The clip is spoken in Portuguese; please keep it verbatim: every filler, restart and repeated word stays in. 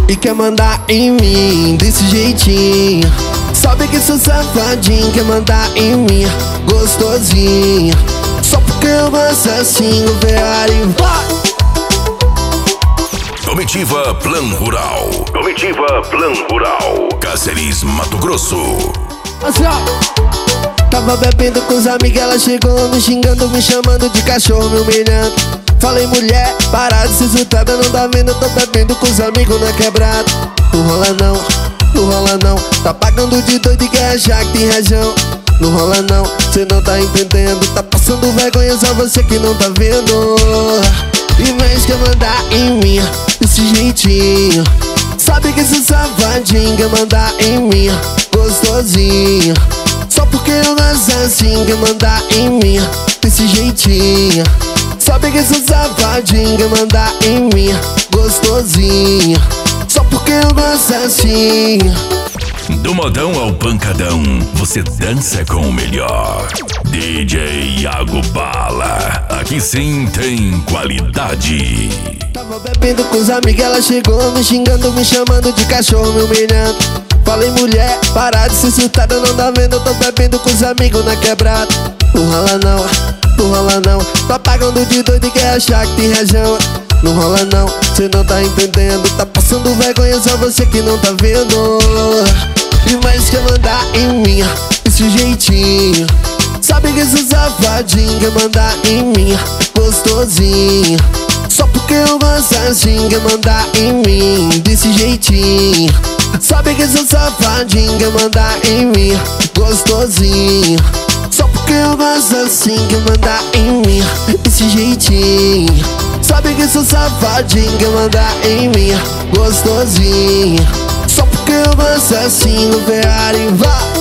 e quer mandar em mim desse jeitinho. Sabe que sou safadinho, quer mandar em mim gostosinho. Só porque eu gosto assim, o Ferrari vai. Comitiva Plan Rural. Comitiva Plan Rural. Cáceres, Mato Grosso. Assim, ó. Tava bebendo com os amigos, ela chegou me xingando, me chamando de cachorro, me humilhando. Falei, mulher, para de ser surtada, não tá vendo? Eu tô bebendo com os amigos na quebrada. Não rola não, não rola não. Tá pagando de doido e quer achar que tem razão. Não rola não, cê não tá entendendo. Tá passando vergonha, só você que não tá vendo. E mais quer mandar em mim desse jeitinho. Sabe que sou safadinho, quer mandar em mim gostosinho. Só porque eu gosto assim, quer mandar em mim desse jeitinho. Sabe que sou safadinho, quer mandar em mim gostosinho. Só porque eu gosto assim. Do modão ao pancadão, você dança com o melhor. D J Iago Bala, aqui sim tem qualidade. Tava bebendo com os amigos, ela chegou me xingando, me chamando de cachorro, me humilhando. Falei, mulher, para de ser surtada, não tá vendo? Eu tô bebendo com os amigos na quebrada. Não rola não, não rola não. Tá pagando de doido e quer achar que tem razão. Não rola não, cê não tá entendendo. Tá passando vergonha, só você que não tá vendo. E mais quer mandar em mim desse jeitinho. Sabe que sou safadinho, quer mandar em mim gostosinho. Só porque eu gosto assim, quer mandar em mim desse jeitinho. Sabe que sou safadinho, quer mandar em mim gostosinho. Só porque eu gosto assim, quer mandar em mim desse jeitinho. Sabe que sou safadinho, quer mandar em mim gostosinho. Só porque eu gosto assim, o Ferrari vai.